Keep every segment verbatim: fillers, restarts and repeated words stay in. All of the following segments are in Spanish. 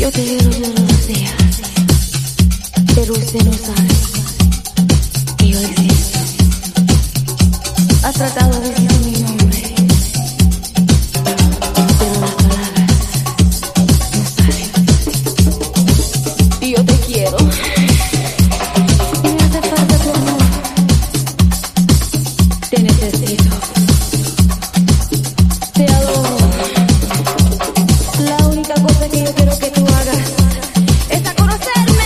Yo te lloro todos los días, pero usted no sabe que yo existo. Has tratado de decir mi nombre, pero las palabras no salen. Y yo te quiero, y me hace falta tu amor. Te necesito, te adoro. La única cosa que yo quiero que tú hagas es a conocerme.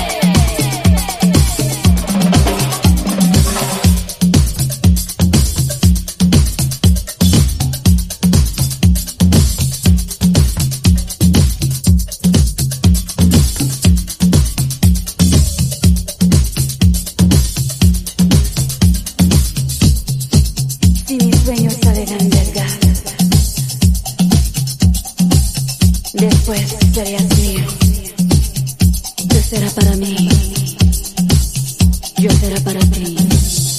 Si mis sueños salen en verdad, después serías mío. Tú serás para mí, yo será para ti.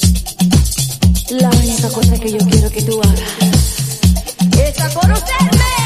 La única cosa que yo quiero que tú hagas es a conocerme.